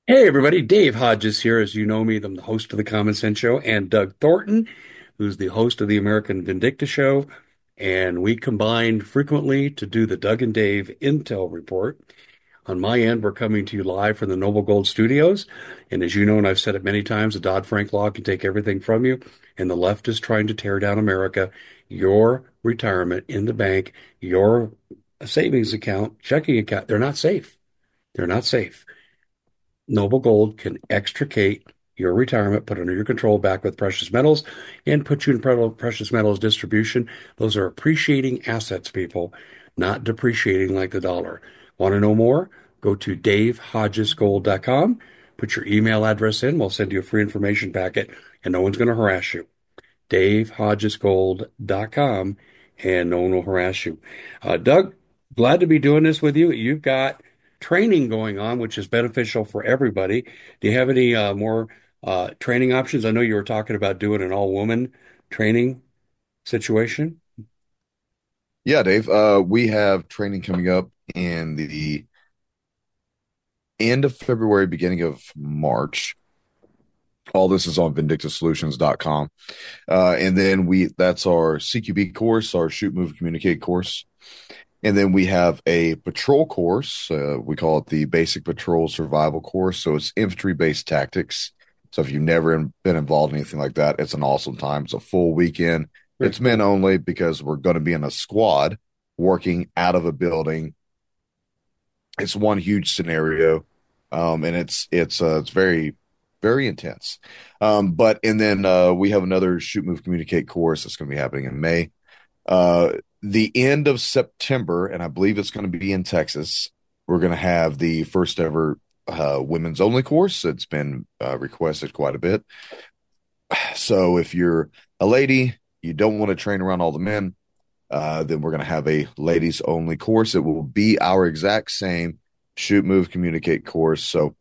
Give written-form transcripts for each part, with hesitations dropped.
Hey everybody, Dave Hodges here. As you know me, I'm the host of the Common Sense Show, and Doug Thornton, who's the host of the American Vindicta Show. And we combine frequently to do the Doug and Dave Intel Report. On my end, we're coming to you live from the Noble Gold Studios. And as you know, and I've said it many times, the Dodd-Frank law can take everything from you, and the left is trying to tear down America. Your retirement in the bank, your savings account, checking account, they're not safe. They're not safe. Noble Gold can extricate your retirement, put it under your control back with precious metals, and put you in precious metals distribution. Those are appreciating assets, people, not depreciating like the dollar. Want to know more? Go to davehodgesgold.com. Put your email address in. We'll send you a free information packet, and no one's going to harass you. davehodgesgold.com, and no one will harass you. Doug, glad to be doing this with you. You've got training going on, which is beneficial for everybody. Do you have any more training options? I know you were talking about doing an all-woman training situation. Yeah, Dave. We have training coming up in the end of February, beginning of March. All this is on vindictasolutions.com. And then that's our CQB course, our shoot, move, communicate course. And then we have a patrol course. We call it the basic patrol survival course. So it's infantry based tactics. So if you've never been involved in anything like that, it's an awesome time. It's a full weekend. Very It's men cool. only because we're going to be in a squad working out of a building. It's one huge scenario, and it's very very intense. But we have another shoot, move, communicate course that's going to be happening in May. The end of September, and I believe it's going to be in Texas. We're going to have the first ever women's only course. It's been requested quite a bit. So if you're a lady, you don't want to train around all the men, then we're going to have a ladies only course. It will be our exact same shoot, move, communicate course. So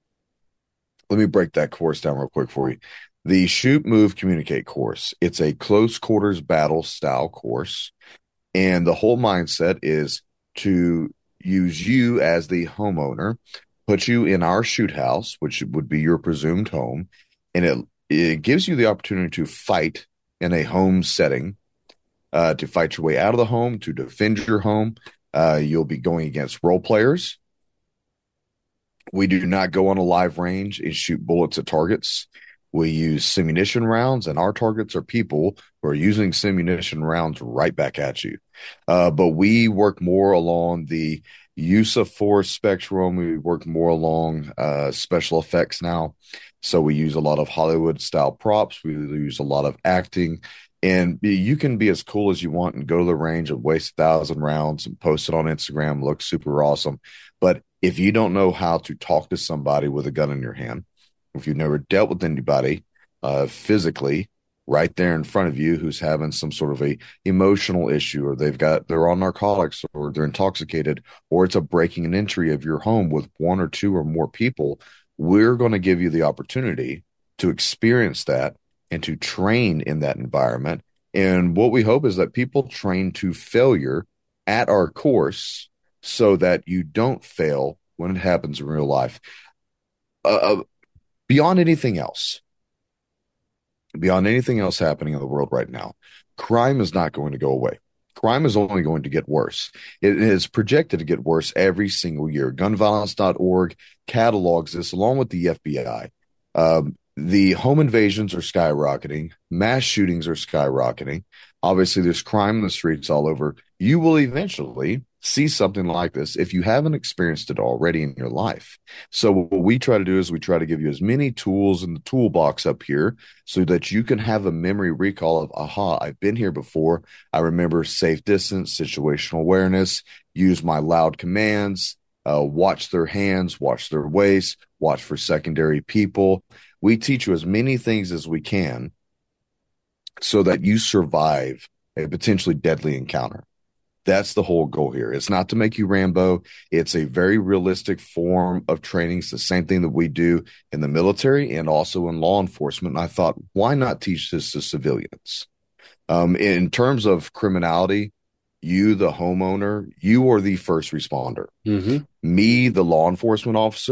let me break that course down real quick for you. The shoot, move, communicate course. It's a close quarters battle style course. And the whole mindset is to use you as the homeowner, put you in our shoot house, which would be your presumed home. And it gives you the opportunity to fight in a home setting, to fight your way out of the home, to defend your home. You'll be going against role players. We do not go on a live range and shoot bullets at targets. We use simunition rounds, and our targets are people who are using simunition rounds right back at you. But we work more along the use of force spectrum. We work more along special effects now. So we use a lot of Hollywood style props. We use a lot of acting. And you can be as cool as you want and go to the range and waste 1,000 rounds and post it on Instagram, look super awesome. But if you don't know how to talk to somebody with a gun in your hand, if you've never dealt with anybody physically right there in front of you who's having some sort of a emotional issue, or they're on narcotics, or they're intoxicated, or it's a breaking and entry of your home with one or two or more people, we're going to give you the opportunity to experience that and to train in that environment. And what we hope is that people train to failure at our course so that you don't fail when it happens in real life. Uh, beyond anything else, beyond anything else happening in the world right now, crime is not going to go away. Crime is only going to get worse. It is projected to get worse every single year. Gunviolence.org catalogs this along with the FBI. The home invasions are skyrocketing. Mass shootings are skyrocketing. Obviously, there's crime in the streets all over. You will eventually see something like this if you haven't experienced it already in your life. So what we try to do is we try to give you as many tools in the toolbox up here so that you can have a memory recall of, aha, I've been here before. I remember safe distance, situational awareness, use my loud commands, watch their hands, watch their waist, watch for secondary people. We teach you as many things as we can so that you survive a potentially deadly encounter. That's the whole goal here. It's not to make you Rambo. It's a very realistic form of training. It's the same thing that we do in the military and also in law enforcement. And I thought, why not teach this to civilians? In terms of criminality, you, the homeowner, you are the first responder. Hmm. Me, the law enforcement officer,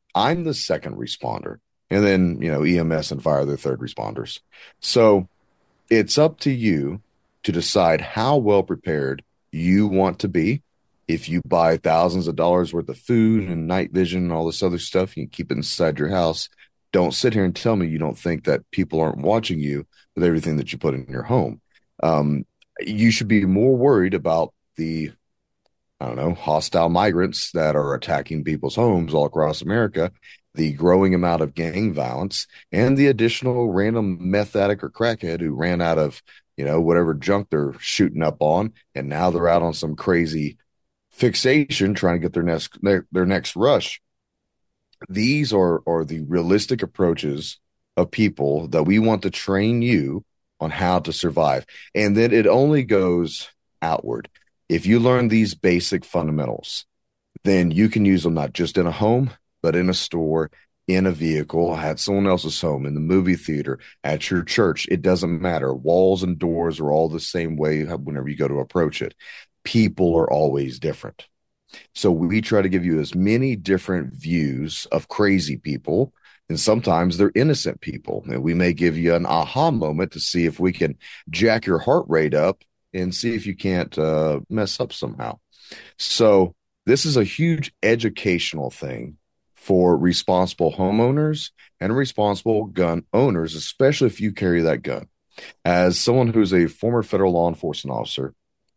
I'm the second responder. And then, EMS and fire, the third responders. So it's up to you to decide how well prepared you want to be. If you buy thousands of dollars worth of food and night vision and all this other stuff, you can keep it inside your house. Don't sit here and tell me you don't think that people aren't watching you with everything that you put in your home. Um, you should be more worried about the, I don't know, hostile migrants that are attacking people's homes all across America, the growing amount of gang violence, and the additional random meth addict or crackhead who ran out of, whatever junk they're shooting up on, and now they're out on some crazy fixation trying to get their next rush. These are the realistic approaches of people that we want to train you on how to survive. And then it only goes outward. If you learn these basic fundamentals, then you can use them not just in a home, but in a store, in a vehicle, at someone else's home, in the movie theater, at your church. It doesn't matter. Walls and doors are all the same way whenever you go to approach it. People are always different. So we try to give you as many different views of crazy people. And sometimes they're innocent people. And we may give you an aha moment to see if we can jack your heart rate up and see if you can't mess up somehow. So this is a huge educational thing for responsible homeowners and responsible gun owners, especially if you carry that gun. As someone who's a former federal law enforcement officer,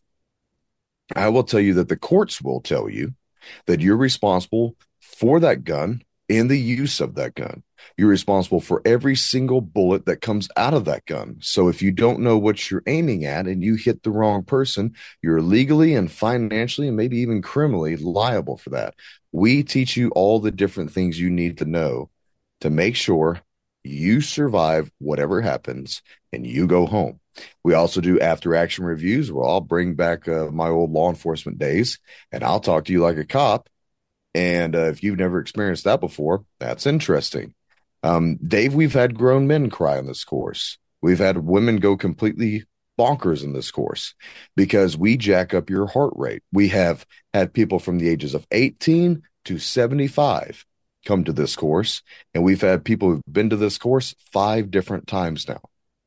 I will tell you that the courts will tell you that you're responsible for that gun and the use of that gun. You're responsible for every single bullet that comes out of that gun. So if you don't know what you're aiming at and you hit the wrong person, you're legally and financially and maybe even criminally liable for that. We teach you all the different things you need to know to make sure you survive whatever happens and you go home. We also do after action reviews where I'll bring back my old law enforcement days and I'll talk to you like a cop. And if you've never experienced that before, that's interesting. Dave, we've had grown men cry in this course. We've had women go completely bonkers in this course because we jack up your heart rate. We have had people from the ages of 18 to 75 come to this course, and we've had people who've been to this course 5 different times now.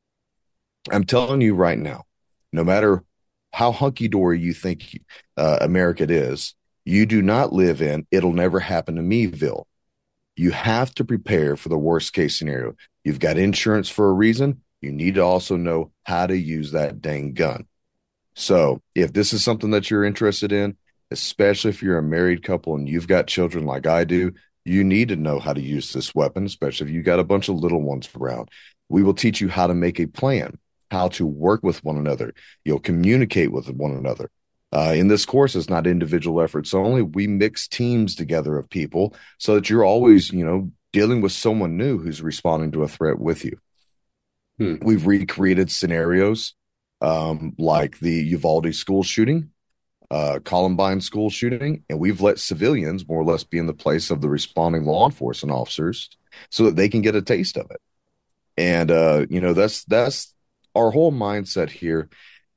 I'm telling you right now, no matter how hunky dory you think America is, you do not live in "it'll never happen to meville." You have to prepare for the worst case scenario. You've got insurance for a reason. You need to also know how to use that dang gun. So if this is something that you're interested in, especially if you're a married couple and you've got children like I do, you need to know how to use this weapon, especially if you got a bunch of little ones around. We will teach you how to make a plan, how to work with one another. You'll communicate with one another. In this course, it's not individual efforts only. We mix teams together of people so that you're always, dealing with someone new who's responding to a threat with you. We've recreated scenarios like the Uvalde school shooting, Columbine school shooting, and we've let civilians more or less be in the place of the responding law enforcement officers so that they can get a taste of it. And that's our whole mindset here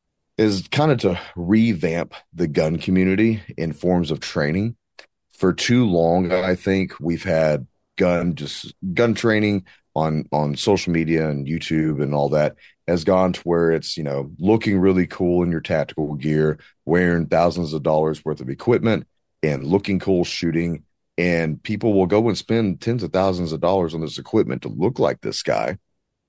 is kind of to revamp the gun community in forms of training. For too long, I think we've had gun training on social media and YouTube and all that has gone to where it's, looking really cool in your tactical gear, wearing thousands of dollars worth of equipment and looking cool shooting. And people will go and spend tens of thousands of dollars on this equipment to look like this guy.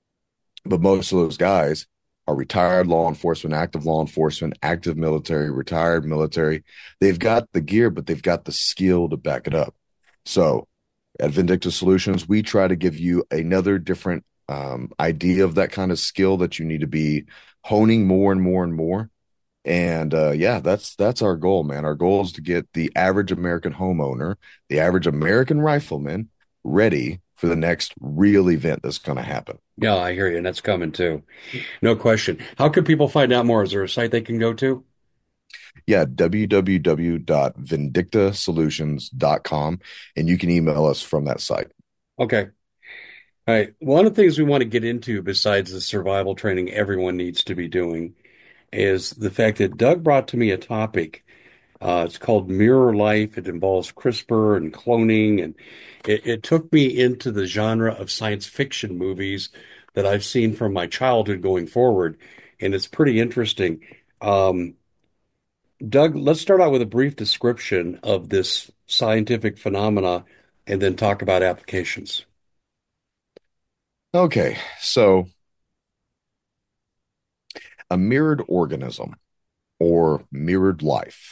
But most of those guys are retired law enforcement, active military, retired military. They've got the gear, but they've got the skill to back it up. So at Vindicta Solutions, we try to give you another different idea of that kind of skill that you need to be honing more and more and more. And that's our goal, man. Our goal is to get the average American homeowner, the average American rifleman ready for the next real event that's going to happen. Yeah, I hear you, and that's coming too. No question. How can people find out more? Is there a site they can go to? Yeah, www.vindictasolutions.com, and you can email us from that site. Okay. All right. One of the things we want to get into, besides the survival training everyone needs to be doing, is the fact that Doug brought to me a topic It's called Mirror Life. It involves CRISPR and cloning, and it took me into the genre of science fiction movies that I've seen from my childhood going forward, and it's pretty interesting. Um, Doug, let's start out with a brief description of this scientific phenomena and then talk about applications. Okay, so a mirrored organism or mirrored life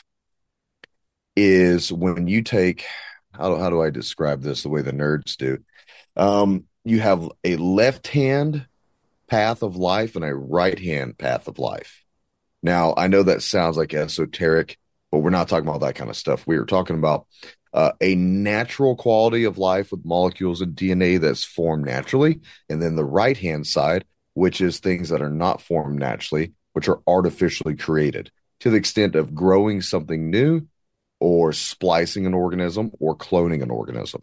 is when you take, how do I describe this the way the nerds do? You have a left hand path of life and a right hand path of life. Now, I know that sounds like esoteric, but we're not talking about that kind of stuff. We are talking about a natural quality of life with molecules and DNA that's formed naturally. And then the right hand side, which is things that are not formed naturally, which are artificially created to the extent of growing something new or splicing an organism or cloning an organism.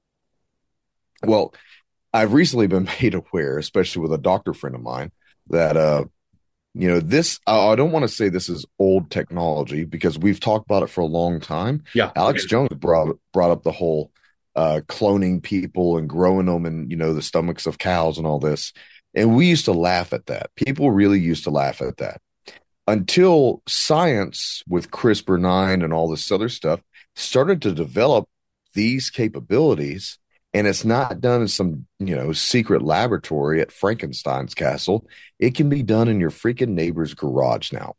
Well, I've recently been made aware, especially with a doctor friend of mine, that this, I don't want to say this is old technology because we've talked about it for a long time. Yeah. Alex Jones brought up the whole cloning people and growing them in, the stomachs of cows and all this. And we used to laugh at that. People really used to laugh at that until science with CRISPR-9 and all this other stuff started to develop these capabilities. And it's not done in some, secret laboratory at Frankenstein's castle. It can be done in your freaking neighbor's garage now.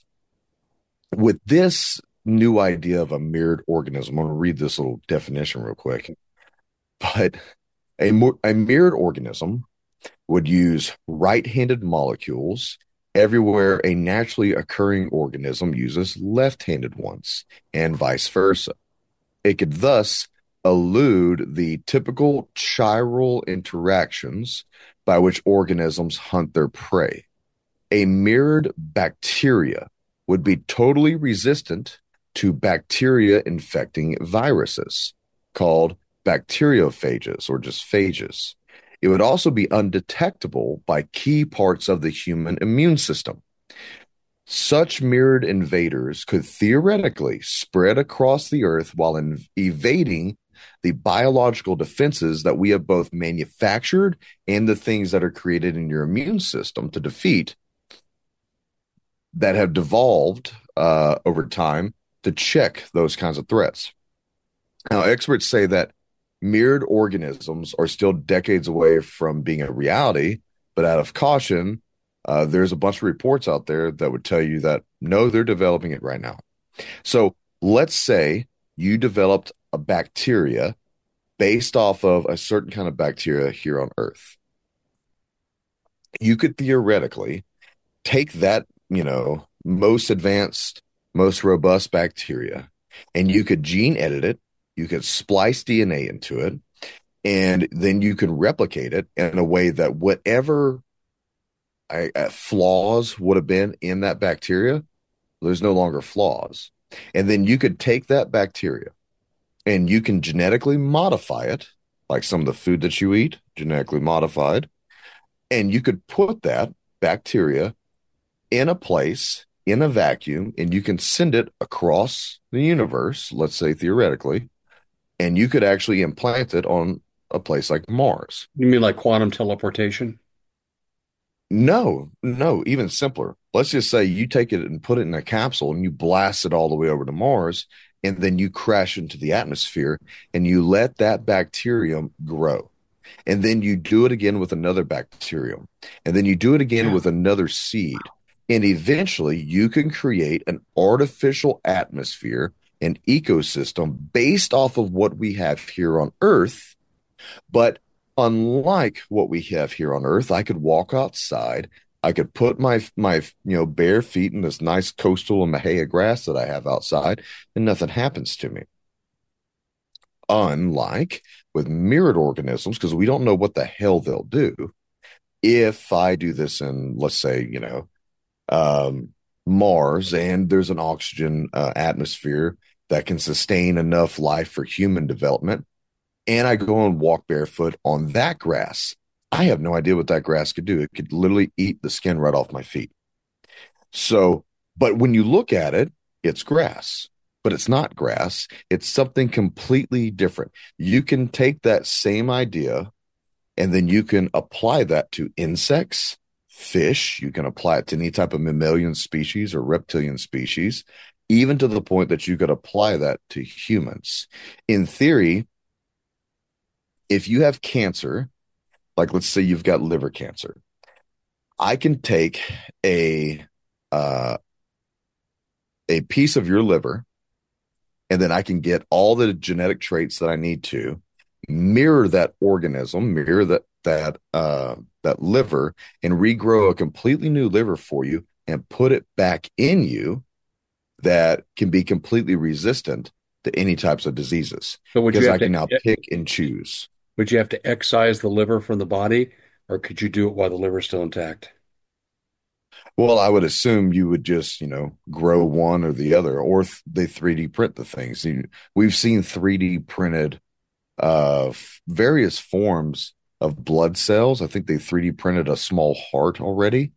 With this new idea of a mirrored organism, I'm going to read this little definition real quick. But a mirrored organism would use right-handed molecules everywhere a naturally occurring organism uses left-handed ones, and vice versa. It could thus elude the typical chiral interactions by which organisms hunt their prey. A mirrored bacteria would be totally resistant to bacteria infecting viruses, called bacteriophages or just phages. It would also be undetectable by key parts of the human immune system. Such mirrored invaders could theoretically spread across the earth while evading the biological defenses that we have both manufactured and the things that are created in your immune system to defeat that have devolved over time to check those kinds of threats. Now, experts say that mirrored organisms are still decades away from being a reality, but out of caution, there's a bunch of reports out there that would tell you that no, they're developing it right now. So let's say you developed a bacteria based off of a certain kind of bacteria here on Earth. You could theoretically take that, most advanced, most robust bacteria, and you could gene edit it. You could splice DNA into it, and then you can replicate it in a way that whatever flaws would have been in that bacteria, there's no longer flaws. And then you could take that bacteria and you can genetically modify it, like some of the food that you eat, genetically modified. And you could put that bacteria in a place, in a vacuum, and you can send it across the universe, let's say theoretically, and you could actually implant it on a place like Mars. You mean like quantum teleportation? No, no, even simpler. Let's just say you take it and put it in a capsule and you blast it all the way over to Mars, and then you crash into the atmosphere and you let that bacterium grow. And then you do it again with another bacterium. And then you do it again with another seed. And eventually you can create an artificial atmosphere, an ecosystem based off of what we have here on Earth. But unlike what we have here on Earth, I could walk outside. I could put my bare feet in this nice coastal and Mahia grass that I have outside, and nothing happens to me. Unlike with mirrored organisms, because we don't know what the hell they'll do. If I do this in, let's say, Mars, and there's an oxygen atmosphere that can sustain enough life for human development, and I go and walk barefoot on that grass, I have no idea what that grass could do. It could literally eat the skin right off my feet. So, but when you look at it, it's grass. but it's not grass. It's something completely different. You can take that same idea and then you can apply that to insects, fish. You can apply it to any type of mammalian species or reptilian species, even to the point that you could apply that to humans. In theory, if you have cancer, like let's say you've got liver cancer, I can take a uh, a piece of your liver, and then I can get all the genetic traits that I need to mirror that organism, mirror that liver, and regrow a completely new liver for you and put it back in you that can be completely resistant to any types of diseases So because I can now pick and choose. would you have to excise the liver from the body, or could you do it while the liver's still intact? Well, I would assume you would just, grow one or the other, or they 3D print the things. We've seen 3D printed various forms of blood cells. I think they 3D printed a small heart already.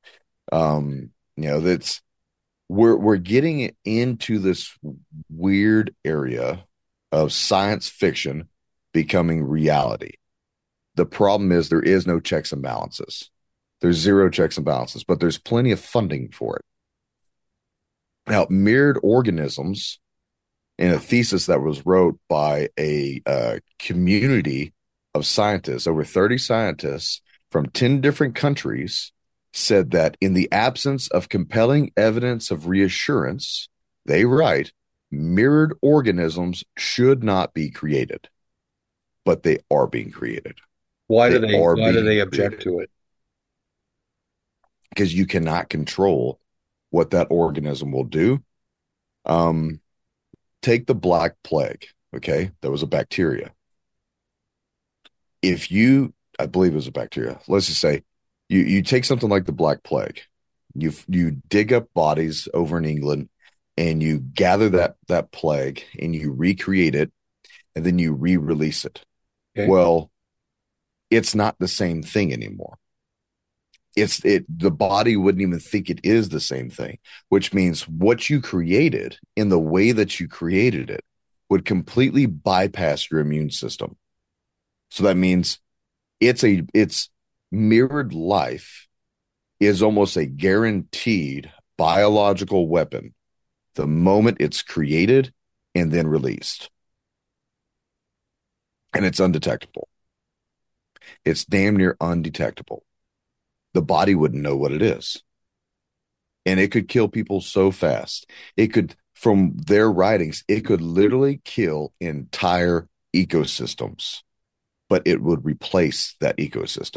That's we're getting into this weird area of science fiction becoming reality. The problem is there is no checks and balances. There's zero checks and balances, but there's plenty of funding for it. Now, mirrored organisms, in a thesis that was wrote by a community of scientists, over 30 scientists from 10 different countries, said that in the absence of compelling evidence of reassurance, they write, mirrored organisms should not be created, but they are being created. Why do they object to it? Because you cannot control what that organism will do. Take the Black Plague, okay? That was a bacteria. I believe it was a bacteria. Let's just say you take something like the Black Plague, you dig up bodies over in England, and you gather that plague and you recreate it, and then you re-release it. Okay. Well, it's not the same thing anymore. The body wouldn't even think it is the same thing, which means what you created in the way that you created it would completely bypass your immune system. So that means it's mirrored life is almost a guaranteed biological weapon the moment it's created and then released. And it's undetectable. It's damn near undetectable. The body wouldn't know what it is. And it could kill people so fast. It could, from their writings, it could literally kill entire ecosystems, but it would replace that ecosystem.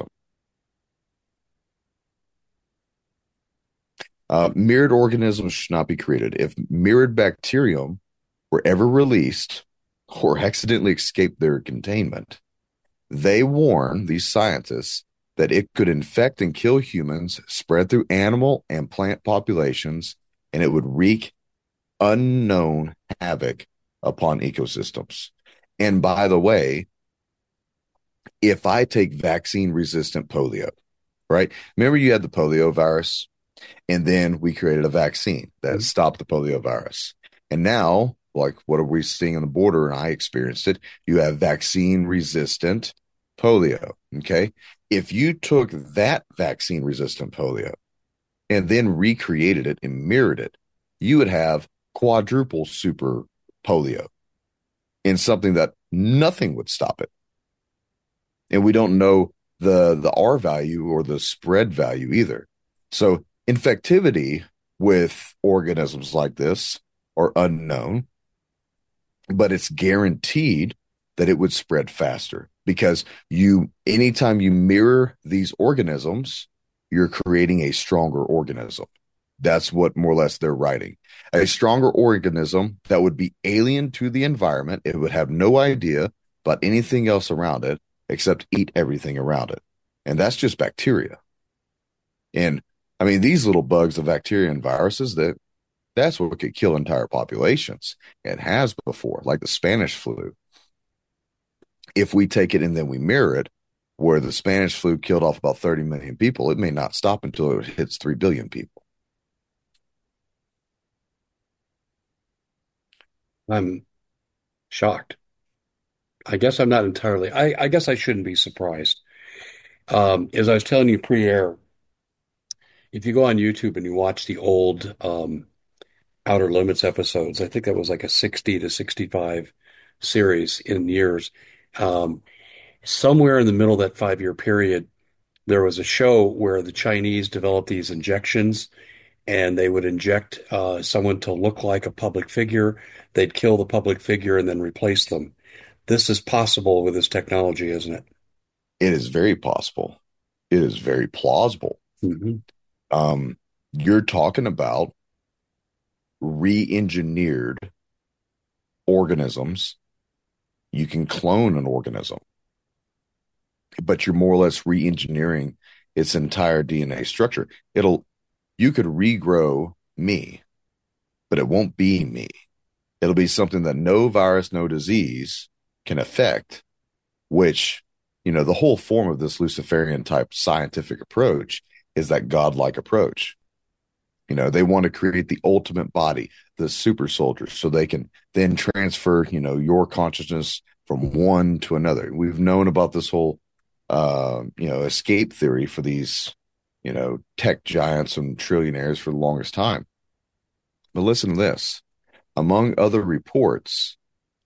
Mirrored organisms should not be created. If mirrored bacterium were ever released or accidentally escaped their containment, they warn these scientists that it could infect and kill humans, spread through animal and plant populations, and it would wreak unknown havoc upon ecosystems. And by the way, if I take vaccine-resistant polio, right? Remember you had the polio virus, and then we created a vaccine that stopped the polio virus. And now, like what are we seeing on the border, and I experienced it, you have vaccine-resistant polio, okay? If you took that vaccine resistant polio and then recreated it and mirrored it, you would have quadruple super polio in something that nothing would stop it. And we don't know the R value or the spread value either. So infectivity with organisms like this are unknown, but it's guaranteed that it would spread faster. Because anytime you mirror these organisms, you're creating a stronger organism. That's what more or less they're writing. A stronger organism that would be alien to the environment. It would have no idea about anything else around it except eat everything around it. And that's just bacteria. And I mean, these little bugs of bacteria and viruses, that's what could kill entire populations. It has before, like the Spanish flu. If we take it and then we mirror it, where the Spanish flu killed off about 30 million people, it may not stop until it hits 3 billion people. I'm shocked. I guess I'm not entirely, I guess I shouldn't be surprised. As I was telling you pre-air, if you go on YouTube and you watch the old Outer Limits episodes, I think that was like a 60 to 65 series in years. Um, Somewhere in the middle of that 5 year period, there was a show where the Chinese developed these injections and they would inject someone to look like a public figure. They'd kill the public figure and then replace them. This is possible with this technology, isn't it? It is very possible. It is very plausible. Hmm. Um, you're talking about re-engineered organisms. You can clone an organism, but you're more or less re-engineering its entire DNA structure. You could regrow me, but it won't be me. It'll be something that no virus, no disease can affect, which, the whole form of this Luciferian type scientific approach is that godlike approach. They want to create the ultimate body, the super soldier, so they can then transfer, your consciousness from one to another. We've known about this whole, escape theory for these, tech giants and trillionaires for the longest time. But listen to this. Among other reports,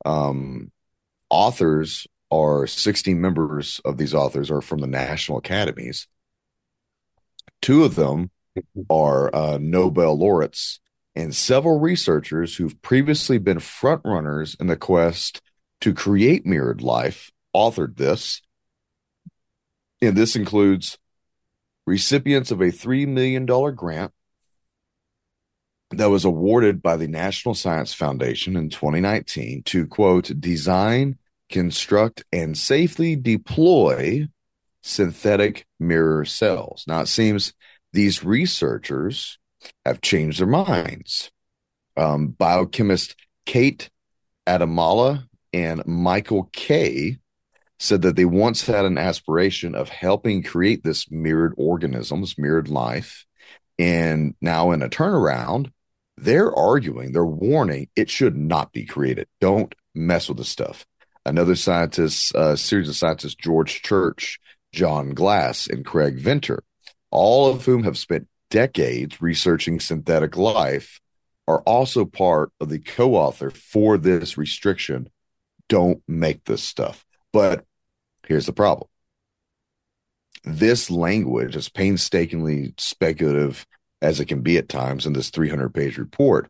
authors are 16 members of these authors are from the national academies. Two of them are Nobel laureates, and several researchers who've previously been frontrunners in the quest to create mirrored life authored this. And this includes recipients of a $3 million grant that was awarded by the National Science Foundation in 2019 to, quote, design, construct, and safely deploy synthetic mirror cells. Now, it seems these researchers have changed their minds. Biochemist Kate Adamala and Michael Kay said that they once had an aspiration of helping create this mirrored organism, this mirrored life. And now in a turnaround, they're arguing, they're warning it should not be created. Don't mess with the stuff. Another scientist, series of scientists, George Church, John Glass, and Craig Venter, all of whom have spent decades researching synthetic life, are also part of the co-author for this restriction. Don't make this stuff. But here's the problem. This language, as painstakingly speculative as it can be at times in this 300-page report,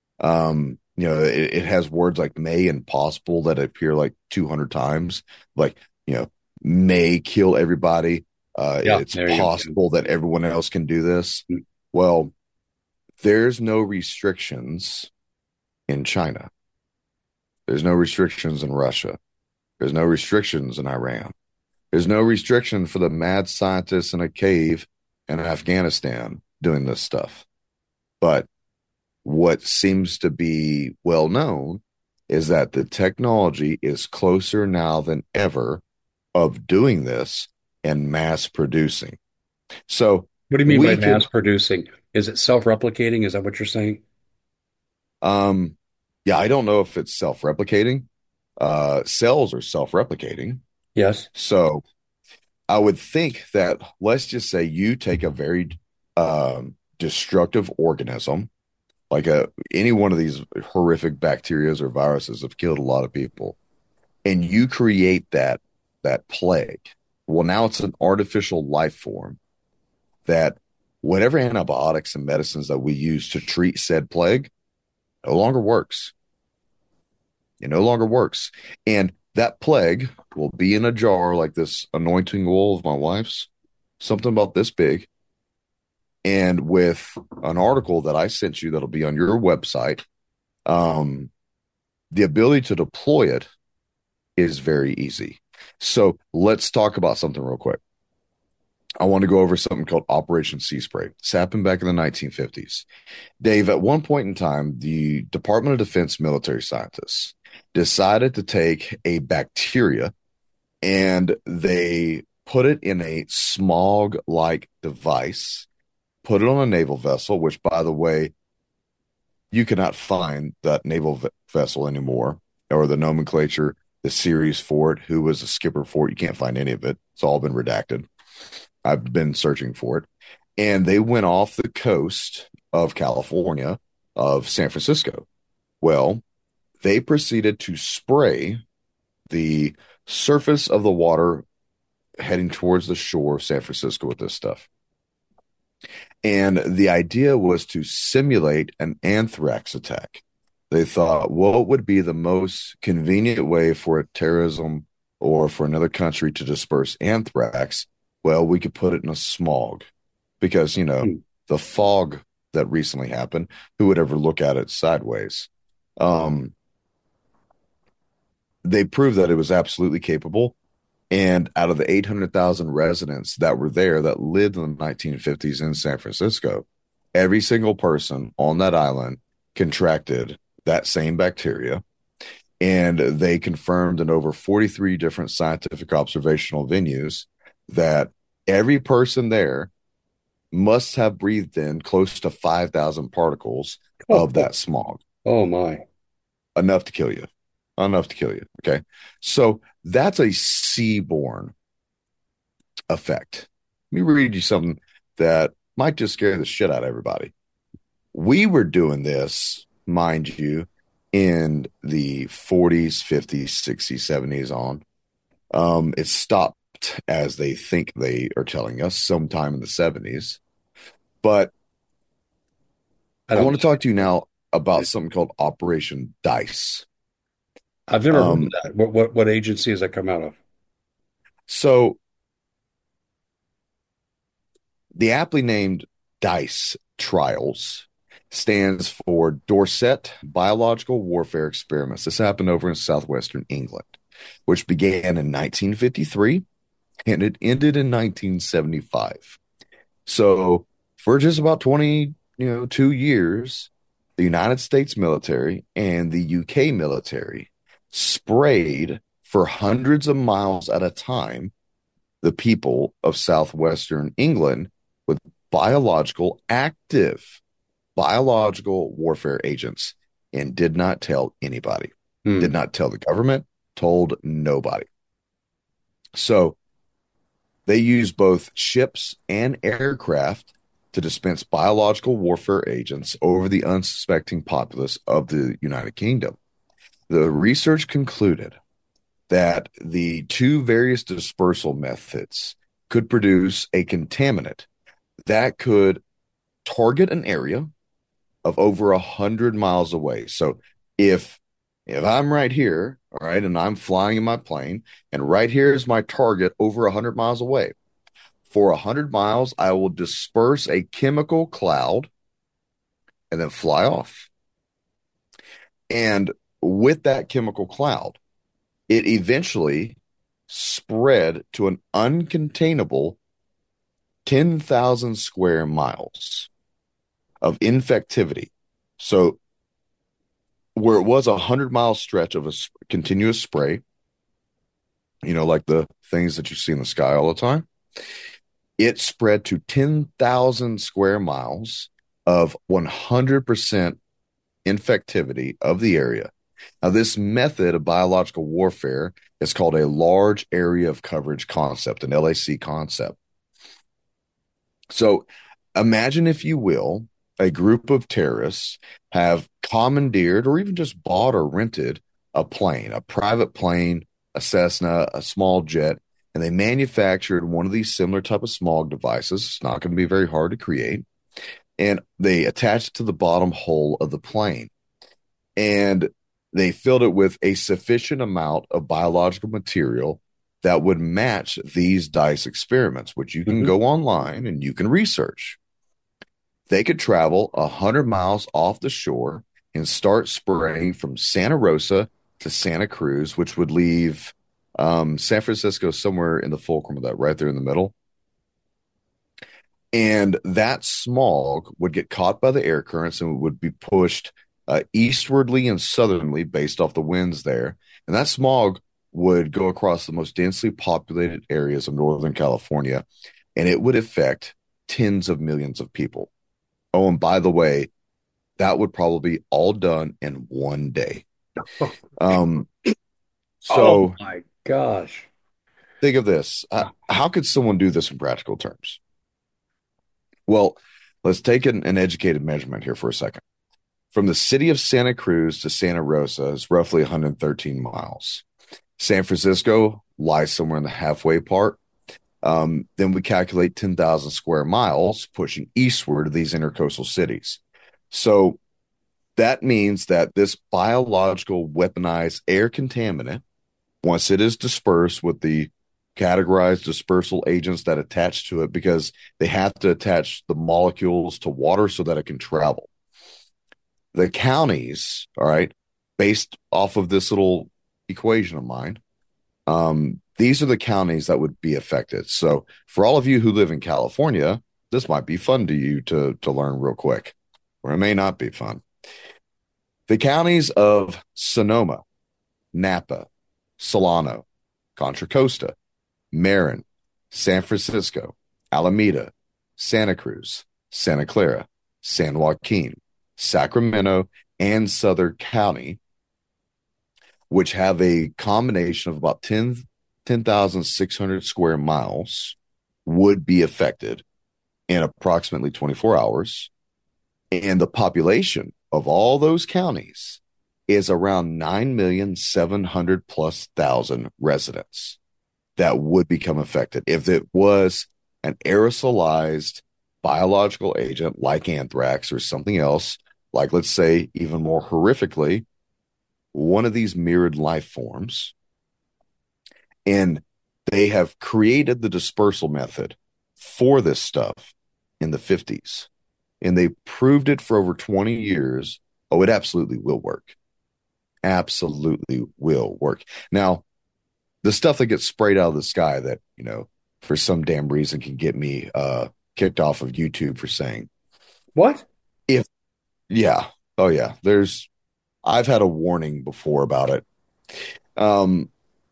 it has words like may and possible that appear like 200 times, like, may kill everybody. Yeah, It's there you possible that everyone else can do this. go. Well, there's no restrictions in China. There's no restrictions in Russia. There's no restrictions in Iran. There's no restriction for the mad scientists in a cave in Afghanistan doing this stuff. But what seems to be well known is that the technology is closer now than ever of doing this and mass producing. So What do you mean by we can, mass producing? Is it self-replicating? Is that what you're saying? um, yeah, I don't know if it's self-replicating. Cells are self-replicating. Yes. So I would think that, let's just say you take a very destructive organism, like any one of these horrific bacterias or viruses have killed a lot of people, and you create that plague. Well, now it's an artificial life form that whatever antibiotics and medicines that we use to treat said plague no longer works. It no longer works. And that plague will be in a jar like this anointing oil of my wife's, something about this big. And with an article that I sent you that'll be on your website, the ability to deploy it is very easy. So let's talk about something real quick. I want to go over something called Operation Sea Spray. This happened back in the 1950s. Dave, at one point in time, the Department of Defense military scientists decided to take a bacteria and they put it in a smog-like device, put it on a naval vessel, which, by the way, you cannot find that naval vessel anymore, or the nomenclature, the series for it, who was the skipper for it. You can't find any of it. It's all been redacted. I've been searching for it. And they went off the coast of California, of San Francisco. Well, they proceeded to spray the surface of the water heading towards the shore of San Francisco with this stuff. And the idea was to simulate an anthrax attack. They thought, what would be the most convenient way for a terrorism or for another country to disperse anthrax? Well, we could put it in a smog because, Hmm. the fog that recently happened, who would ever look at it sideways? Um, they proved that it was absolutely capable. And out of the 800,000 residents that were there that lived in the 1950s in San Francisco, every single person on that island contracted that same bacteria. And they confirmed in over 43 different scientific observational venues that every person there must have breathed in close to 5,000 particles Oh, of oh, that smog, oh my. enough to kill you, enough to kill you. Okay. So that's a seaborne effect. Let me read you something that might just scare the shit out of everybody. We were doing this, mind you, in the 40s, 50s, 60s, 70s on. It stopped, as they think they are telling us, sometime in the 70s. But I I don't want to know. talk to you now about something called Operation Dice. I've never heard of Um, that. What agency has that come out of? so the aptly named DICE trials stands for Dorset Biological Warfare Experiments. This happened over in southwestern England, which began in 1953 and it ended in 1975. So for just about 2 years, the United States military and the UK military sprayed for hundreds of miles at a time the people of southwestern England with active biological warfare agents and did not tell anybody, did Hmm. not tell the government, told nobody. So they used both ships and aircraft to dispense biological warfare agents over the unsuspecting populace of the United Kingdom. The research concluded that the two various dispersal methods could produce a contaminant that could target an area of over 100 miles away. So if I'm right here, all right, and I'm flying in my plane, and right here is my target over 100 miles away. For 100 miles, I will disperse a chemical cloud and then fly off. And with that chemical cloud, it eventually spread to an uncontainable 10,000 square miles of infectivity. So where it was 100-mile stretch of a continuous spray, like the things that you see in the sky all the time, it spread to 10,000 square miles of 100% infectivity of the area. Now, this method of biological warfare is called a large area of coverage concept, an LAC concept. So imagine, if you will, a group of terrorists have commandeered or even just bought or rented a plane, a private plane, a Cessna, a small jet, and they manufactured one of these similar type of smog devices. It's not going to be very hard to create. And they attached it to the bottom hull of the plane. And they filled it with a sufficient amount of biological material that would match these DICE experiments, which you can Mhm. go online and you can research. They could travel 100 miles off the shore and start spraying from Santa Rosa to Santa Cruz, which would leave San Francisco somewhere in the fulcrum of that, right there in the middle. And that smog would get caught by the air currents and would be pushed eastwardly and southerly based off the winds there. And that smog would go across the most densely populated areas of Northern California, and it would affect tens of millions of people. Oh, and by the way, that would probably be all done in one day. Oh, Um, oh so my gosh. think of this. How could someone do this in practical terms? Well, let's take an educated measurement here for a second. From the city of Santa Cruz to Santa Rosa is roughly 113 miles. San Francisco lies somewhere in the halfway part. Then we calculate 10,000 square miles pushing eastward to these intercoastal cities. So that means that this biological weaponized air contaminant, once it is dispersed with the categorized dispersal agents that attach to it, because they have to attach the molecules to water so that it can travel. The counties, all right, based off of this little equation of mine, these are the counties that would be affected. So for all of you who live in California, this might be fun to you to learn real quick, or it may not be fun. The counties of Sonoma, Napa, Solano, Contra Costa, Marin, San Francisco, Alameda, Santa Cruz, Santa Clara, San Joaquin, Sacramento, and Southern County, which have a combination of about 10,600 square miles, would be affected in approximately 24 hours. And the population of all those counties is around 9,700,000 plus residents that would become affected if it was an aerosolized biological agent like anthrax or something else, like, let's say, even more horrifically, one of these mirrored life forms. And they have created the dispersal method for this stuff in the 50s. And they proved it for over 20 years. Oh, it absolutely will work. Absolutely will work. Now, the stuff that gets sprayed out of the sky that, for some damn reason can get me kicked off of YouTube for saying, What? if, yeah, oh yeah, I've had a warning before about it. Um,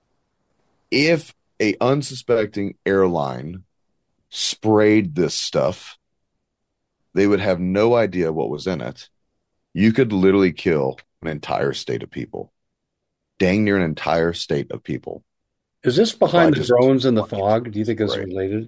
if a unsuspecting airline sprayed this stuff, they would have no idea what was in it. You could literally kill an entire state of people, dang near an entire state of people Is this by behind the just drones and the one fog? Do you think this is spray. related?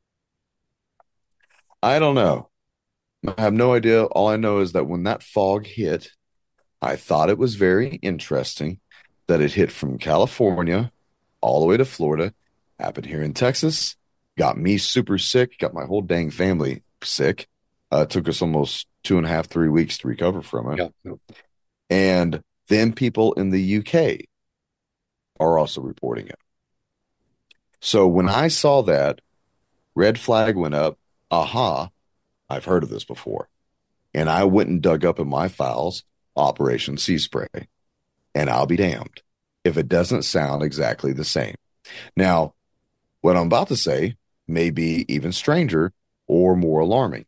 I don't know. I have no idea. All I know is that when that fog hit, I thought it was very interesting that it hit from California all the way to Florida, happened here in Texas, got me super sick, got my whole dang family sick. It took us almost 2.5, 3 weeks to recover from it. Yeah. No. And then people in the UK are also reporting it. So when I saw that, red flag went up. Aha, I've heard of this before. And I went and dug up in my files Operation Sea Spray. And I'll be damned if it doesn't sound exactly the same. Now, what I'm about to say may be even stranger or more alarming.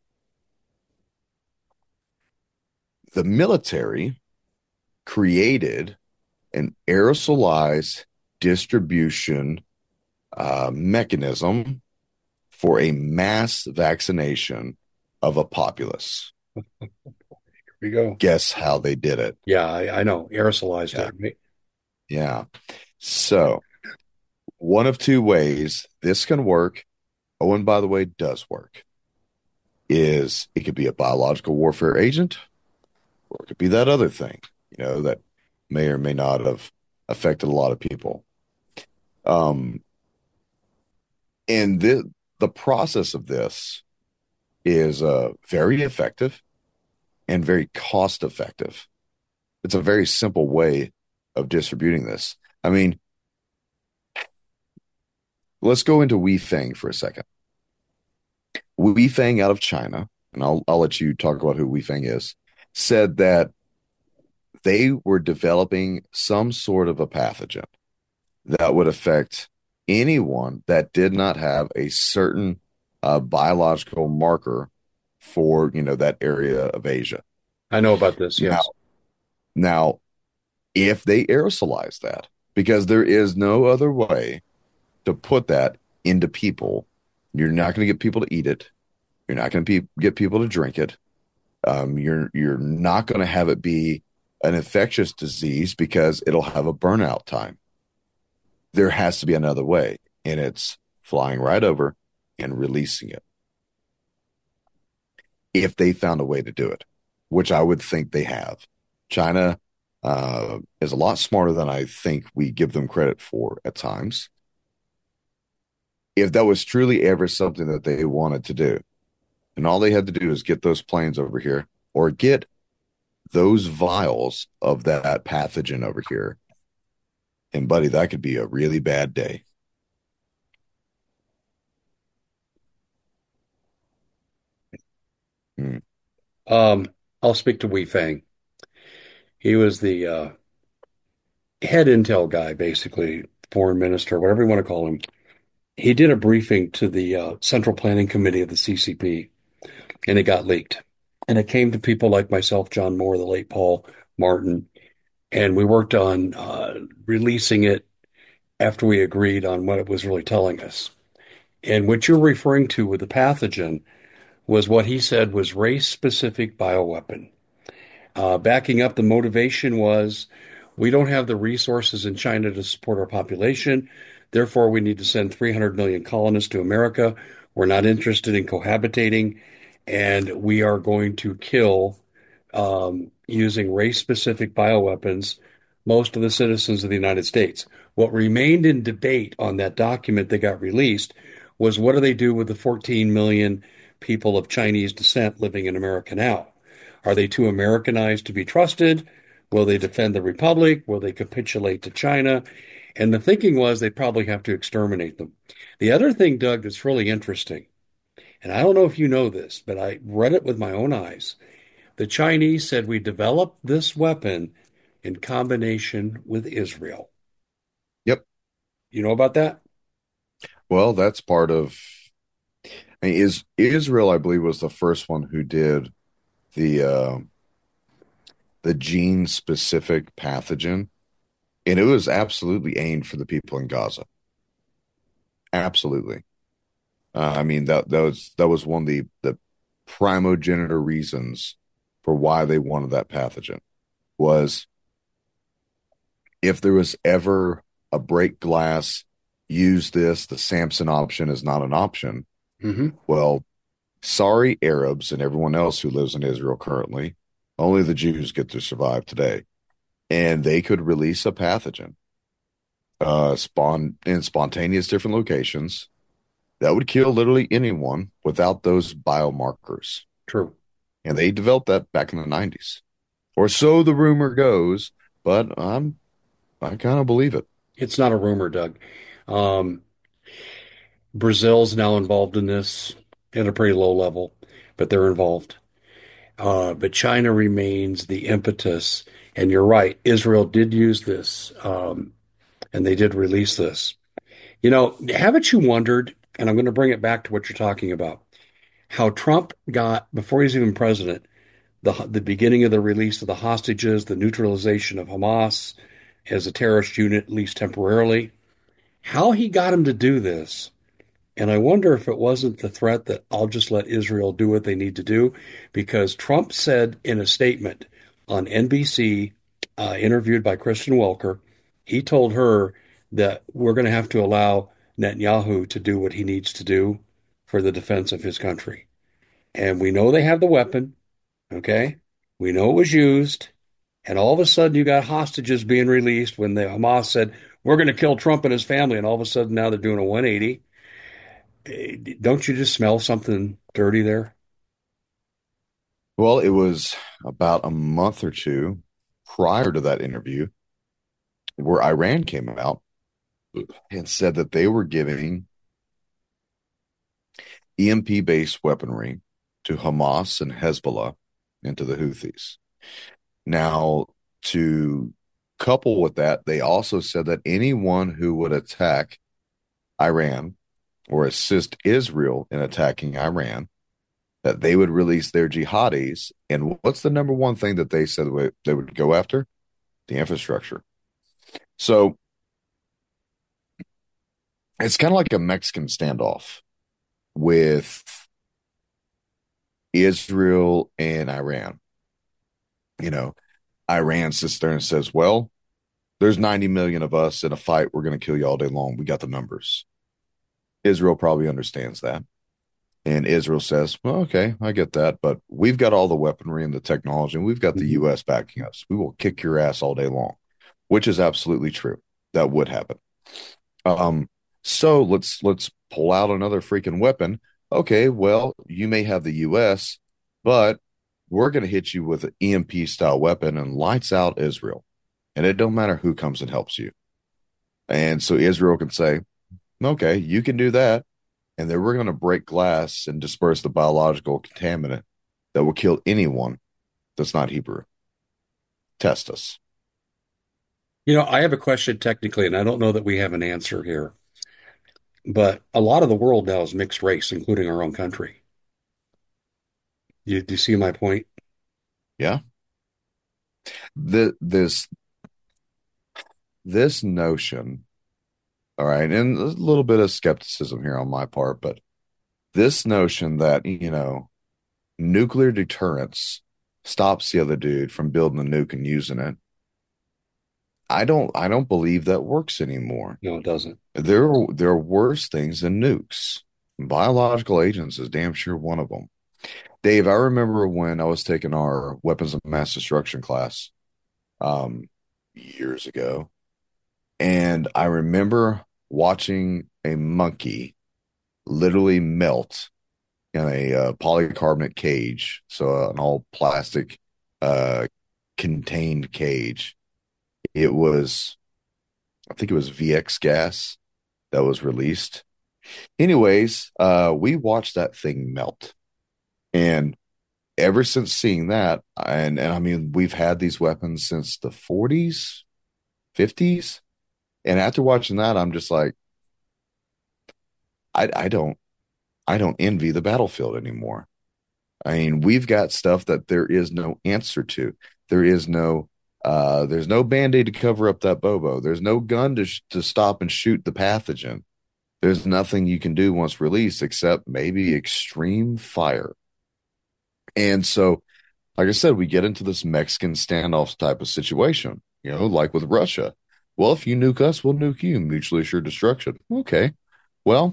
The military created an aerosolized distribution mechanism for a mass vaccination of a populace. Here we go. Guess how they did it? Yeah, I know. Aerosolized Yeah. it, right? Yeah. So, one of two ways this can work, oh, and by the way, does work, is it could be a biological warfare agent, or it could be that other thing, that may or may not have affected a lot of people. Um, and the process of this is very effective and very cost effective. It's a very simple way of distributing this. I mean, let's go into Weifeng for a second. Weifeng out of China, and I'll let you talk about who Weifeng is, said that they were developing some sort of a pathogen that would affect anyone that did not have a certain biological marker for, that area of Asia. I know about this. Now, Yes. now, if they aerosolize that, because there is no other way to put that into people, you're not going to get people to eat it. You're not going to get people to drink it. You're not going to have it be an infectious disease because it'll have a burnout time. There has to be another way, and it's flying right over and releasing it. If they found a way to do it, which I would think they have. China is a lot smarter than I think we give them credit for at times. If that was truly ever something that they wanted to do, and all they had to do is get those planes over here or get those vials of that pathogen over here. And buddy, that could be a really bad day. Mm. I'll speak to Wei Fang. He was the head intel guy, basically, foreign minister, whatever you want to call him. He did a briefing to the Central Planning Committee of the CCP, and it got leaked. And it came to people like myself, John Moore, the late Paul Martin, and we worked on releasing it after we agreed on what it was really telling us. And what you're referring to with the pathogen was what he said was race-specific bioweapon. Backing up, the motivation was we don't have the resources in China to support our population. Therefore, we need to send 300 million colonists to America. We're not interested in cohabitating, and we are going to kill, using race specific bioweapons, most of the citizens of the United States. What remained in debate on that document that got released was what do they do with the 14 million people of Chinese descent living in America now? Are they too Americanized to be trusted? Will they defend the Republic? Will they capitulate to China? And the thinking was they'd probably have to exterminate them. The other thing, Doug, that's really interesting, and I don't know if you know this, but I read it with my own eyes. The Chinese said we developed this weapon in combination with Israel. Yep. You know about that? Well, that's part of. I mean, is Israel? I believe was the first one who did the uh, the gene specific pathogen, and it was absolutely aimed for the people in Gaza. Absolutely. I mean that was one of the primogenitor reasons for why they wanted that pathogen was if there was ever a break glass, use this. The Samson option is not an option. Mm-hmm. Well, sorry, Arabs and everyone else who lives in Israel currently. Only the Jews get to survive today, and they could release a pathogen, spawn in spontaneous different locations that would kill literally anyone without those biomarkers. True. And they developed that back in the 90s. Or so the rumor goes, but I kind of believe it. It's not a rumor, Doug. Um, Brazil's now involved in this at a pretty low level, but they're involved. But China remains the impetus. And you're right, Israel did use this, and they did release this. You know, haven't you wondered, and I'm going to bring it back to what you're talking about, how Trump got, before he's even president, the beginning of the release of the hostages, the neutralization of Hamas as a terrorist unit, at least temporarily, how he got him to do this. And I wonder if it wasn't the threat that I'll just let Israel do what they need to do, because Trump said in a statement on NBC, interviewed by Kristen Welker, he told her that we're going to have to allow Netanyahu to do what he needs to do for the defense of his country. And we know they have the weapon, okay? We know it was used. And all of a sudden, you got hostages being released when the Hamas said, we're going to kill Trump and his family. And all of a sudden, now they're doing a 180. Don't you just smell something dirty there? Well, it was about a month or two prior to that interview where Iran came out and said that they were giving EMP based weaponry to Hamas and Hezbollah and to the Houthis. Now, to couple with that, they also said that anyone who would attack Iran or assist Israel in attacking Iran, that they would release their jihadis. And what's the number one thing that they said they would go after? The infrastructure. So it's kind of like a Mexican standoff with Israel and Iran. You know, Iran sits there and says, well, there's 90 million of us in a fight. We're going to kill you all day long. We got the numbers. Israel probably understands that. And Israel says, well, okay, I get that. But we've got all the weaponry and the technology, and we've got the Mhm. U.S. backing us. We will kick your ass all day long, which is absolutely true. That would happen. Um, so let's pull out another freaking weapon. Okay, well, you may have the US, but we're going to hit you with an EMP style weapon and lights out Israel. And it don't matter who comes and helps you. And so Israel can say, okay, you can do that. And then we're going to break glass and disperse the biological contaminant that will kill anyone that's not Hebrew. Test us. I have a question technically, and I don't know that we have an answer here, but a lot of the world now is mixed race, including our own country. Do you see my point? Yeah. This this notion, all right, and a little bit of skepticism here on my part, but this notion that, nuclear deterrence stops the other dude from building a nuke and using it, I don't believe that works anymore. No, it doesn't. There are worse things than nukes. Biological agents is damn sure one of them. Dave, I remember when I was taking our weapons of mass destruction class years ago, and I remember watching a monkey literally melt in a polycarbonate cage, so an all plastic uh, contained cage. It was, I think it was VX gas that was released. Anyways, we watched that thing melt, and ever since seeing that, and I mean, we've had these weapons since the 40s, 50s, and after watching that, I'm just like, I don't, I don't envy the battlefield anymore. I mean, we've got stuff that there is no answer to. There is no there's no band-aid to cover up that bobo. There's no gun to stop and shoot the pathogen. There's nothing you can do once released except maybe extreme fire. And so, like I said, we get into this Mexican standoff type of situation, like with Russia. Well, if you nuke us, we'll nuke you. Mutually assured destruction. Okay. Well,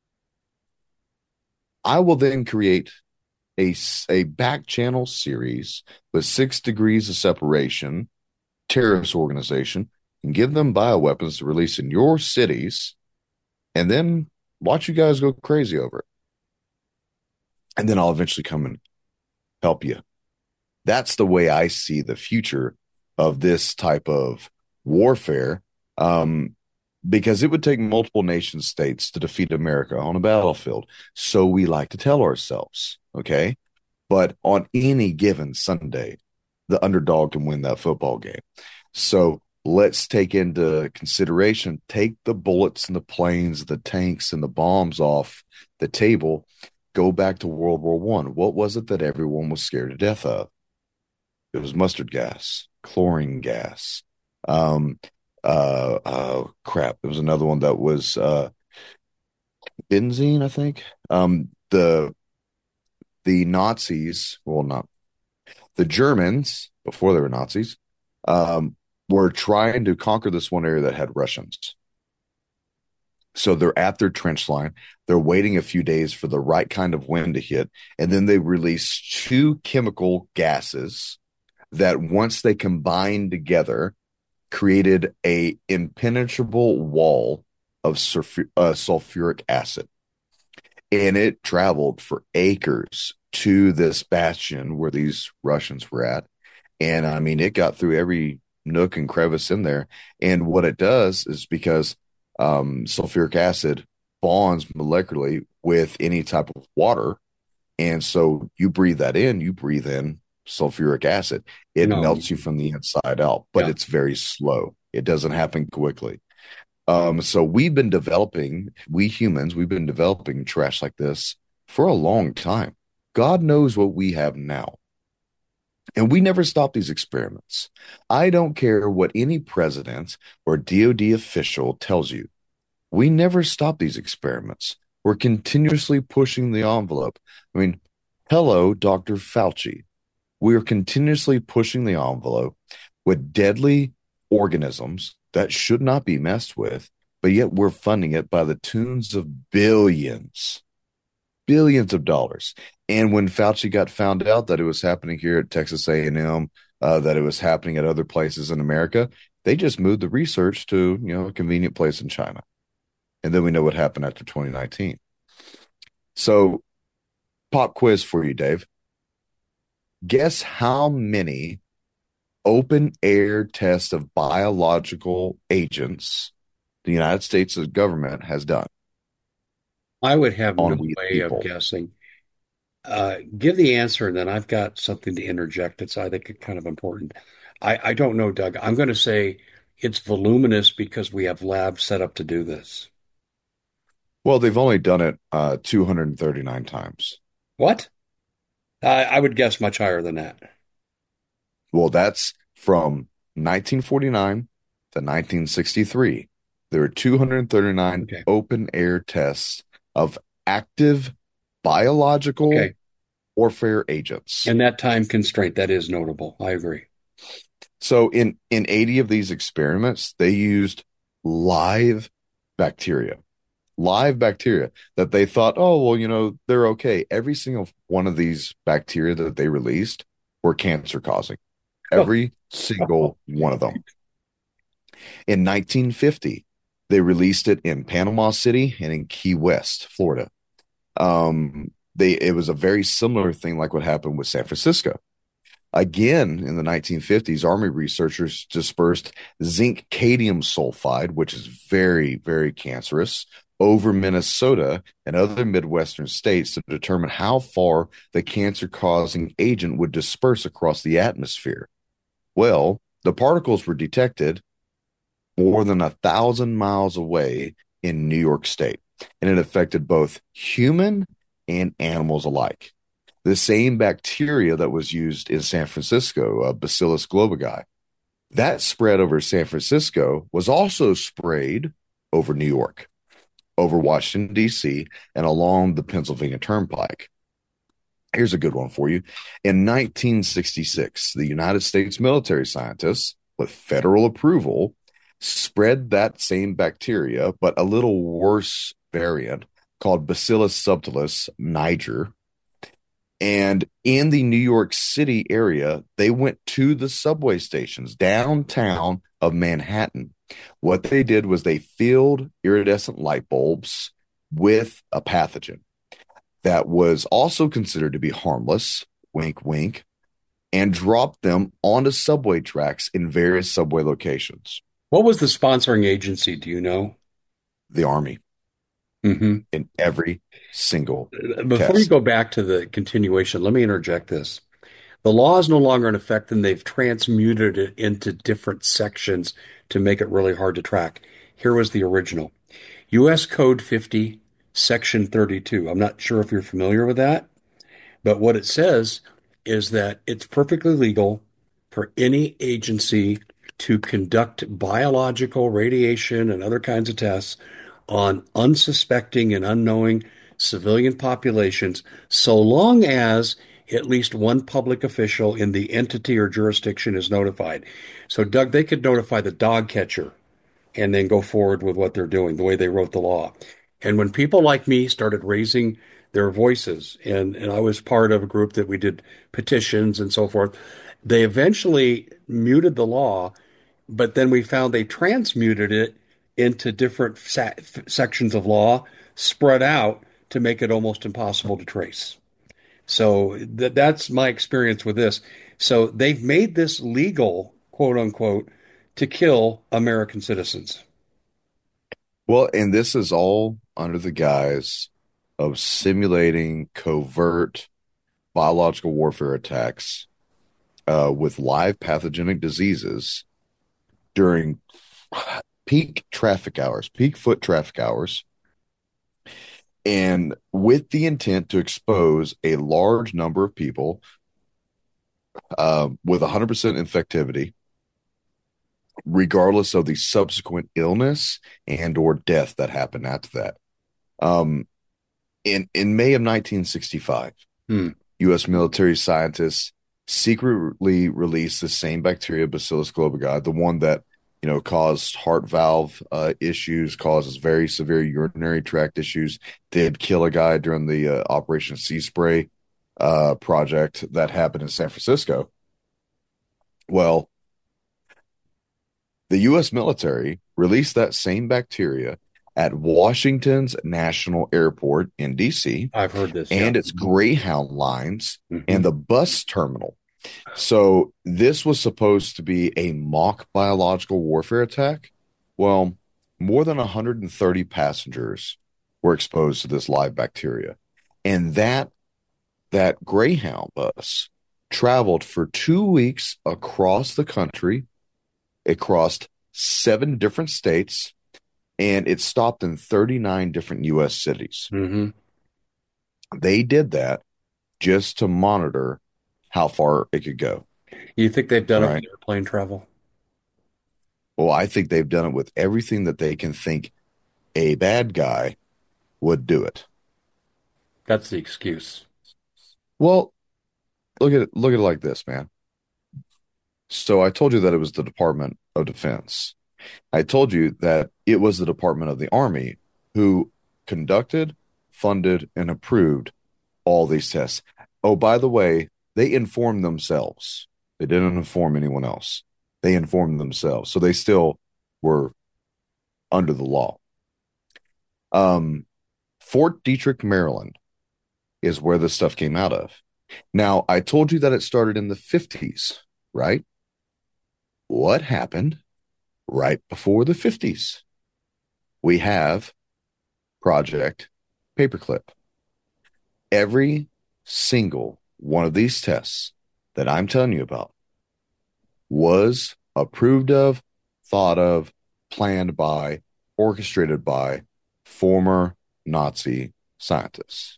I will then create a back channel series with 6 degrees of separation, terrorist organization, and give them bioweapons to release in your cities, and then watch you guys go crazy over it. And then I'll eventually come and help you. That's the way I see the future of this type of warfare. Because it would take multiple nation states to defeat America on a battlefield. So we like to tell ourselves, okay? But on any given Sunday, the underdog can win that football game. So let's take into consideration, take the bullets and the planes, the tanks and the bombs off the table. Go back to World War One. What was it that everyone was scared to death of? It was mustard gas, chlorine gas. Um, Crap. There was another one that was benzene, I think. The Nazis, well, not the Germans before they were Nazis, um, were trying to conquer this one area that had Russians. So they're at their trench line. They're waiting a few days for the right kind of wind to hit, and then they release two chemical gases that, once they combined together, created a impenetrable wall of sulfuric acid, and it traveled for acres to this bastion where these Russians were at. And I mean, it got through every nook and crevice in there. And what it does is, because sulfuric acid bonds molecularly with any type of water, and so you breathe that in, you breathe in sulfuric acid. It No. melts you from the inside out, but Yeah. it's very slow. It doesn't happen quickly. So we humans, we've been developing trash like this for a long time. God knows what we have now. And we never stop these experiments. I don't care what any president or DOD official tells you. We never stop these experiments. We're continuously pushing the envelope. I mean, Hello, Dr. Fauci. We are continuously pushing the envelope with deadly organisms that should not be messed with, but yet we're funding it by the tunes of billions, billions of dollars. And when Fauci got found out that it was happening here at Texas A&M, that it was happening at other places in America, they just moved the research to, a convenient place in China. And then we know what happened after 2019. So, pop quiz for you, Dave. Guess how many open air tests of biological agents the United States government has done I would have no on we the way of people. guessing. Give the answer, and then I've got something to interject. It's, I think, kind of important. I don't know, Doug. I'm going to say it's voluminous because we have labs set up to do this. Well, they've only done it 239 times. What? I would guess much higher than that. Well, that's from 1949 to 1963. There were 239 Okay. open air tests of active biological Okay. warfare agents. And that time constraint, that is notable. I agree. So in 80 of these experiments, they used live bacteria, live bacteria that they thought, oh, well, they're okay. Every single one of these bacteria that they released were cancer causing. Oh, Every single one of them. In 1950, they released it in Panama City and in Key West, Florida. It was a very similar thing like what happened with San Francisco. Again, in the 1950s, Army researchers dispersed zinc cadmium sulfide, which is very, very cancerous, over Minnesota and other Midwestern states to determine how far the cancer causing agent would disperse across the atmosphere. Well, the particles were detected more than 1,000 miles away in New York State, and it affected both human and animals alike. The same bacteria that was used in San Francisco, Bacillus globigii, that spread over San Francisco was also sprayed over New York, over Washington, D.C., and along the Pennsylvania Turnpike. Here's a good one for you. In 1966, the United States military scientists, with federal approval, spread that same bacteria, but a little worse variant called Bacillus subtilis niger. And in the New York City area, they went to the subway stations downtown of Manhattan. What they did was they filled iridescent light bulbs with a pathogen that was also considered to be harmless, wink, wink, and dropped them onto subway tracks in various subway locations. what was the sponsoring agency? Do you know? The Army Hmm. in every single Before you test. go back to the continuation, let me interject this. The law is no longer in effect, and they've transmuted it into different sections to make it really hard to track. Here was the original U.S. Code 50, Section 32. I'm not sure if you're familiar with that. But what it says is that it's perfectly legal for any agency to conduct biological, radiation, and other kinds of tests on unsuspecting and unknowing civilian populations, so long as at least one public official in the entity or jurisdiction is notified. So, Doug, they could notify the dog catcher and then go forward with what they're doing, the way they wrote the law. And when people like me started raising their voices, and I was part of a group that we did petitions and so forth, they eventually muted the law, but then we found they transmuted it into different sections of law spread out to make it almost impossible to trace. So that's my experience with this. So they've made this legal, quote unquote, to kill American citizens. Well, and this is all under the guise of simulating covert biological warfare attacks with live pathogenic diseases during peak traffic hours, peak foot traffic hours, and with the intent to expose a large number of people with 100% infectivity, regardless of the subsequent illness and or death that happened after that. In May of 1965, Hmm. U.S. military scientists secretly released the same bacteria, Bacillus globigi, the one that caused heart valve issues, causes very severe urinary tract issues. Did kill a guy during the Operation Sea Spray project that happened in San Francisco. Well, the U.S. military released that same bacteria at Washington's National Airport in D.C. I've heard this, yeah. and its Greyhound lines Hmm. and the bus terminal. So this was supposed to be a mock biological warfare attack. Well, more than 130 passengers were exposed to this live bacteria. And that Greyhound bus traveled for 2 weeks across the country. It crossed 7 different states and it stopped in 39 different US cities. Hmm. They did that just to monitor how far it could go. You think they've done All it with right. airplane travel? Well, I think they've done it with everything that they can think a bad guy would do it. That's the excuse. Well, look at it like this, man. So I told you that it was the Department of Defense. I told you that it was the Department of the Army who conducted, funded, and approved all these tests. Oh, by the way, they informed themselves. They didn't inform anyone else. They informed themselves. So they still were under the law. Um, Fort Detrick, Maryland is where this stuff came out of. Now, I told you that it started in the 50s, right? What happened right before the 50s? We have Project Paperclip. Every single one of these tests that I'm telling you about was approved of, thought of, planned by, orchestrated by former Nazi scientists.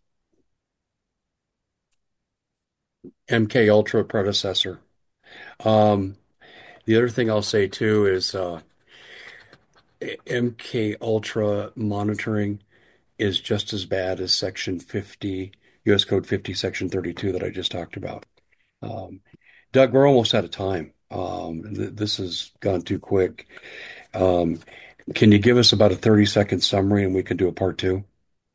MK Ultra predecessor. Um, the other thing I'll say too is MK Ultra monitoring is just as bad as Section 50, U.S. Code 50, Section 32 that I just talked about. Um, Doug, we're almost out of time. This has gone too quick. Um, can you give us about a 30-second summary and we can do a part two?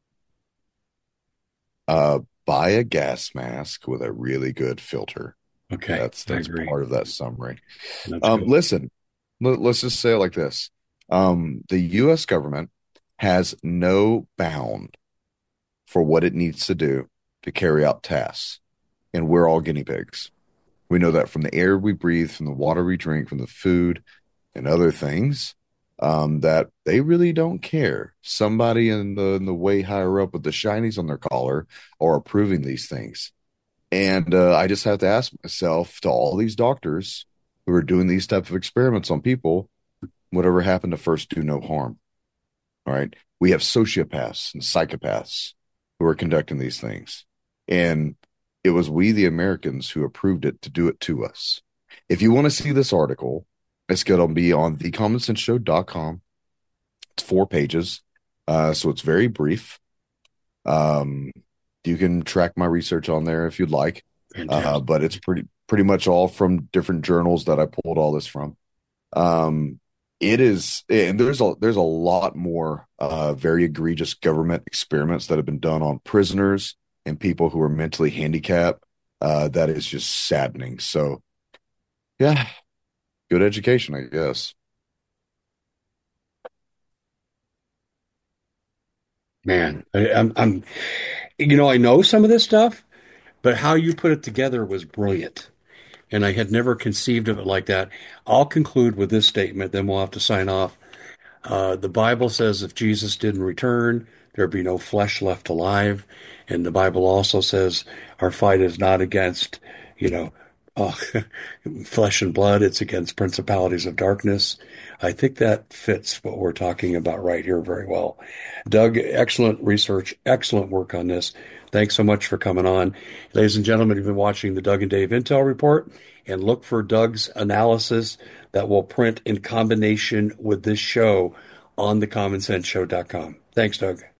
Uh, Buy a gas mask with a really good filter. Okay, That's I that's agree. part of that summary. That's good. Listen, let's just say it like this. The U.S. government has no bound for what it needs to do to carry out tasks, and we're all guinea pigs. We know that from the air we breathe, from the water we drink, from the food and other things, that they really don't care. Somebody in the way higher up with the shinies on their collar are approving these things. And I just have to ask myself, to all these doctors who are doing these type of experiments on people, whatever happened to first do no harm? All right. We have sociopaths and psychopaths who are conducting these things. And it was we, the Americans, who approved it to do it to us. If you want to see this article, it's going to be on thecommonsenseshow.com. It's 4 pages. So it's very brief. Um, you can track my research on there if you'd like. Fantastic. But it's pretty much all from different journals that I pulled all this from. Um, it is, and there's a lot more very egregious government experiments that have been done on prisoners and people who are mentally handicapped. That is just saddening. So, yeah, good education, I guess. Man, I know some of this stuff, but how you put it together was brilliant. And I had never conceived of it like that. I'll conclude with this statement, then we'll have to sign off. The Bible says if Jesus didn't return, there'd be no flesh left alive. And the Bible also says our fight is not against, you know, uh, flesh and blood, it's against principalities of darkness. I think that fits what we're talking about right here very well. Doug, excellent research, excellent work on this. Thanks so much for coming on. Ladies and gentlemen, you've been watching the Doug and Dave Intel Report, and look for Doug's analysis that will print in combination with this show on thecommonsenseshow.com. Thanks, Doug.